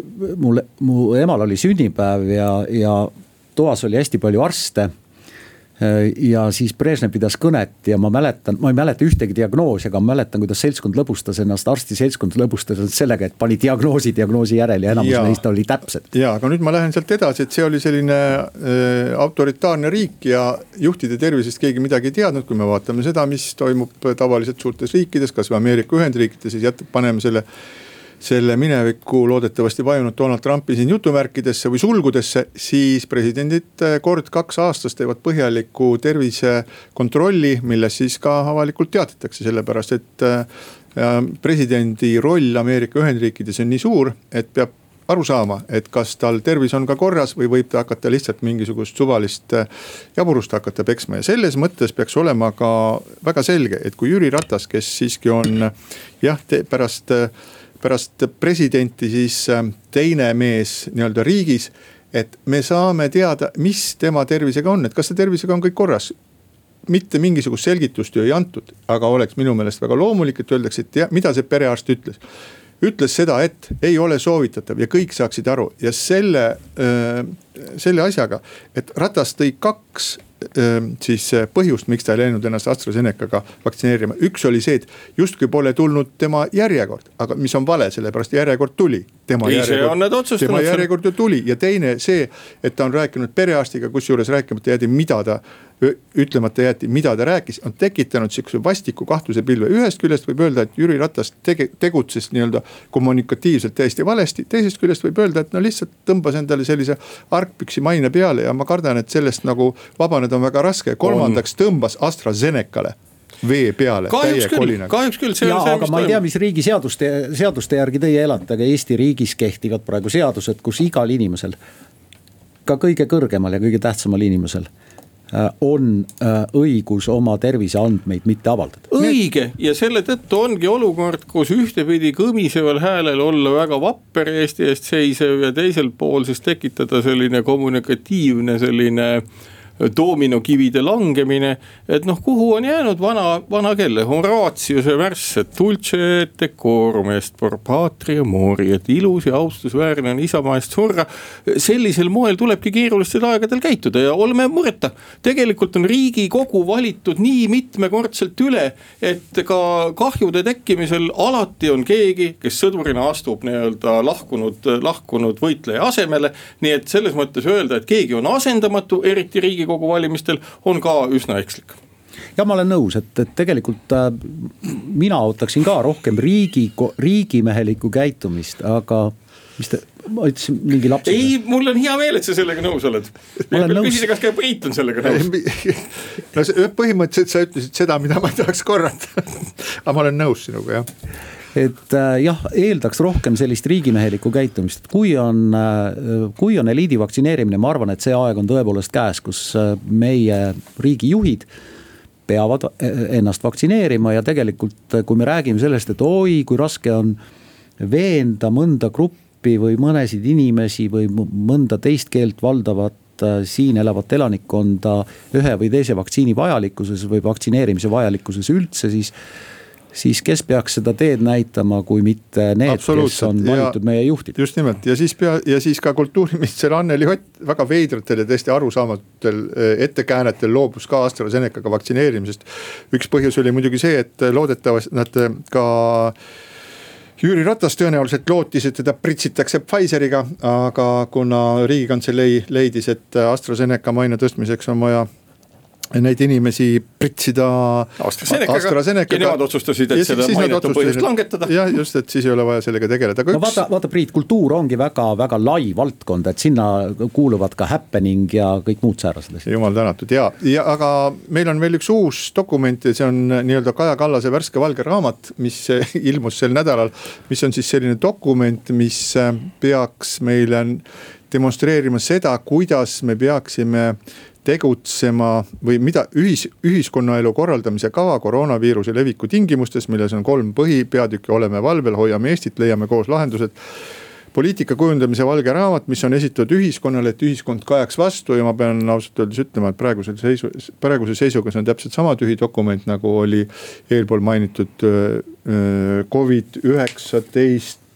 mu emal oli sünnipäev ja toas oli hästi palju arste. ja siis Brežnev pidas kõnet ja ma ei mäleta ühtegi diagnoosi, aga ma mäletan, kuidas seltskond lõbustas ennast, arsti seltskond lõbustas sellega, et pani diagnoosi järel ja enamus neist oli täpsed. Ja, aga nüüd ma lähen sealt edasi, et see oli selline autoritaarne riik ja juhtide tervisest keegi midagi ei teadnud, kui me vaatame seda, mis toimub tavaliselt suurtes riikides, kas või Ameerika Ühendriikides, siis paneme selle mineviku loodetavasti vajunud Donald Trumpi siin jutumärkidesse või sulgudesse, siis presidendid kord 2 aastas teevad põhjaliku tervisekontrolli, milles siis ka avalikult teatatakse, sellepärast et presidendi roll Ameerika Ühendriikides on nii suur, et peab aru saama, et kas tal tervis on ka korras või võib ta hakata lihtsalt mingisugust suvalist jaburust hakata peksma ja selles mõttes peaks olema ka väga selge, et kui Jüri Ratas, kes siiski on pärast presidenti siis teine mees nii-öelda riigis, et me saame teada, mis tema tervisega on, et kas see tervisega on kõik korras. Mitte mingisugust selgitust ju ei antud, aga oleks minu meelest väga loomulik, et öeldakse, et mida see perearst ütles. Ütles seda, et ei ole soovitatav ja kõik saaksid aru ja selle asjaga, et Ratas tõi 2 siis põhjust, miks ta ei läinud ennast AstraZenecaga vaktsineerima. Üks oli see, et justkui pole tulnud tema järjekord, aga mis on vale, sellepärast järjekord tuli. Tema järjekord ju tuli ja teine see, et ta on rääkinud perearstiga, kus juures rääkimata jäeti, ütlemata jäeti, mida ta rääkis, on tekitanud siukse vastiku kahtluse pilve. Ühest küljest võib öelda, et Jüri Ratas tegutses nii-öelda kommunikatiivselt täiesti valesti. Teisest küljest võib öelda, et no lihtsalt tõmbas endale sellise argpüksi maine peale ja ma kardan, et sellest nagu vabaneda on väga raske. Kolmandaks tõmbas AstraZenecale vee peale täie kolinaga. Kahjuks küll. Aga ma ei tea, mis riigi seaduste järgi teie elate, aga Eesti riigis kehtivad praegu seadused, kus igal inimesel, ka kõige kõrgemal ja kõige tähtsamal inimesel on õigus oma terviseandmeid mitte avaldada. Õige ja selle tõttu ongi olukord, kus ühtepidi kõmiseval häälel olla väga vapper Eesti eest seisev ja teisel pool siis tekitada selline kommunikatiivne selline doominokivide langemine, et kuhu on jäänud vana kelle, Horatiuse värss, et dulce et decorum est por patria mori, et ilus ja austusväärne on isamaa eest surra. Sellisel moel tulebki keerulistel aegadel käituda ja oleme mureta. Tegelikult on Riigikogu valitud nii mitmekordselt üle, et ka kahjude tekkimisel alati on keegi, kes sõdurina astub nii-öelda lahkunud võitleja asemele. Nii et selles mõttes öelda, et keegi on asendamatu, eriti Riigikogu valimistel on ka üsna ekslik. Ja ma olen nõus, et tegelikult mina ootaksin ka rohkem riigimehelikku käitumist, aga mis ma ütlesin mingi lapsele? Ei, mul on hea meel, et sa sellega nõus oled. Küsida, kas ka Priit on sellega nõus? No, põhimõtteliselt sa ütlesid seda, mida ma ei tahaks korrata. Aga ma olen nõus sinuga, jah. Et eeldaks rohkem sellist riigimehelikku käitumist, et kui on eliidi vaktsineerimine, ma arvan, et see aeg on tõepoolest käes, kus meie riigijuhid peavad ennast vaktsineerima ja tegelikult kui me räägime sellest, et kui raske on veenda mõnda gruppi või mõnesid inimesi või mõnda teist keelt valdavat siin elavat elanikkonda ühe või teise vaktsiini vajalikkuses või vaktsineerimise vajalikkuses üldse, siis kes peaks seda teed näitama, kui mitte need, kes on valitud meie juhtid. Just nimelt ja siis ka kultuuriminister Anneli Ott väga veidratel ja tõesti arusaamatul ettekäänetel loobus ka AstraZenecaga vaktsineerimisest. Üks põhjus oli muidugi see, et loodetavasti nad ka Jüri Ratas tõenäoliselt lootis, et teda pritsitakse Pfizeriga, aga kuna Riigikantselei leidis, et AstraZeneca maine tõstmiseks on vaja neid inimesi pritsida AstraZenecaga. Ja nemad otsustasid, et seda mainet on põhjust langetada. Ja just, et siis ei ole vaja sellega tegeleda. No vaata Priit, kultuur ongi väga, väga lai valdkond, et sinna kuuluvad ka happening ja kõik muud säärased. Jumal tänatud, aga meil on veel üks uus dokument ja see on nii-öelda Kaja Kallase värske valge raamat, mis ilmus sel nädalal, mis on siis selline dokument, mis peaks meile demonstreerima seda, kuidas me peaksime tegutsema või mida ühiskonnaelu korraldamise kava koroonaviiruse leviku tingimustes, milles on 3 põhipeatükki, oleme valvel, hoiame Eestit, leiame koos lahendused. Poliitika kujundamise valge raamat, mis on esitatud ühiskonnale, et ühiskond kajaks vastu ja ma pean ausalt öeldes ütlema, et praeguse seisuga see on täpselt sama tühi dokument, nagu oli eelpool mainitud COVID-19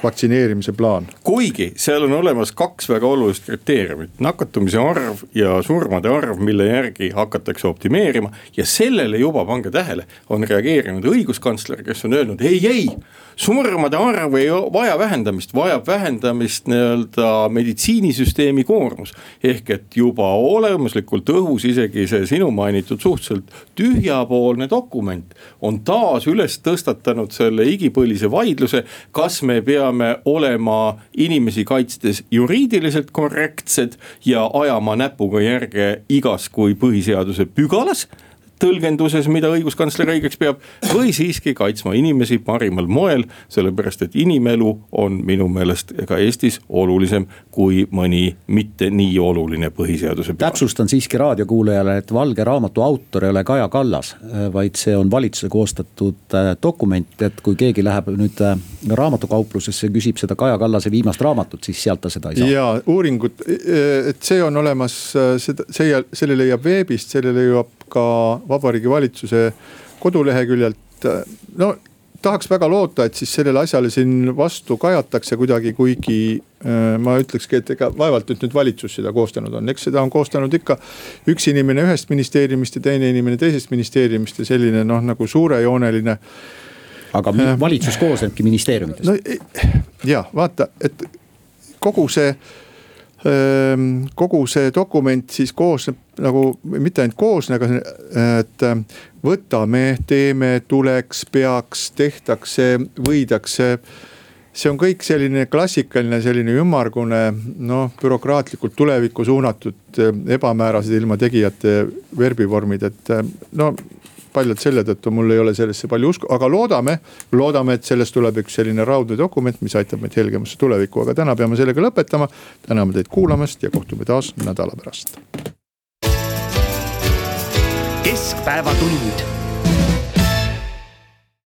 vaktsineerimise plaan. Kuigi seal on olemas 2 väga olulist kriteeriumit, nakatumise arv ja surmade arv, mille järgi hakatakse optimeerima ja sellele juba, pange tähele, on reageerinud õiguskantsler, kes on öelnud ei, surmade arv ei vaja vähendamist, vajab vähendamist nii-öelda meditsiinisüsteemi koormus. Ehk et juba olemuslikult õhus isegi see sinu mainitud suhteliselt tühjapoolne dokument on taas üles tõstatanud selle igipõlise vaidluse, kas me peame olema inimesi kaitstes juriidiliselt korrektsed ja ajama näpuga järge igas kui põhiseaduse pügalas tõlgenduses, mida õiguskantsler õigeks peab, või siiski kaitsma inimesi parimal moel, sellepärast et inimelu on minu meelest ka Eestis olulisem kui mõni mitte nii oluline põhiseaduse pügal. Täpsustan siiski raadiokuulajale, et valge raamatu autor ei ole Kaja Kallas, vaid see on valitsuse koostatud dokument, et kui keegi läheb nüüd raamatukauplusesse ja küsib seda Kaja Kallase viimast raamatut, siis sealt ta seda ei saa. Ja uuringud, et see on olemas, selle leiab veebist, selle leiab ka Vabariigi Valitsuse koduleheküljelt. No tahaks väga loota, et siis sellele asjale siin vastu kajatakse kuidagi, kuigi ma ütlekski, et ega vaevalt nüüd valitsus seda koostanud on. Eks seda on koostanud ikka üks inimene ühest ministeeriumist ja teine inimene teisest ministeeriumist ja selline nagu suurejooneline. Aga valitsus koosnebki ministeeriumitest. No, ja vaata, et kogu see dokument siis koosneb nagu, mitte ainult koosne, aga et võtame, teeme, tuleks, peaks, tehtakse, võidakse. See on kõik selline klassikaline, selline ümmargune, bürokraatlikult tulevikku suunatud ebamäärased ilma tegijate verbivormid, et paljalt selle tõttu mul ei ole sellesse palju usku, aga loodame, et sellest tuleb üks selline raudne dokument, mis aitab meid helgemasse tulevikku, aga täna peame sellega lõpetama. Täname teid kuulamast ja kohtume taas nädala pärast. Keskpäevatund.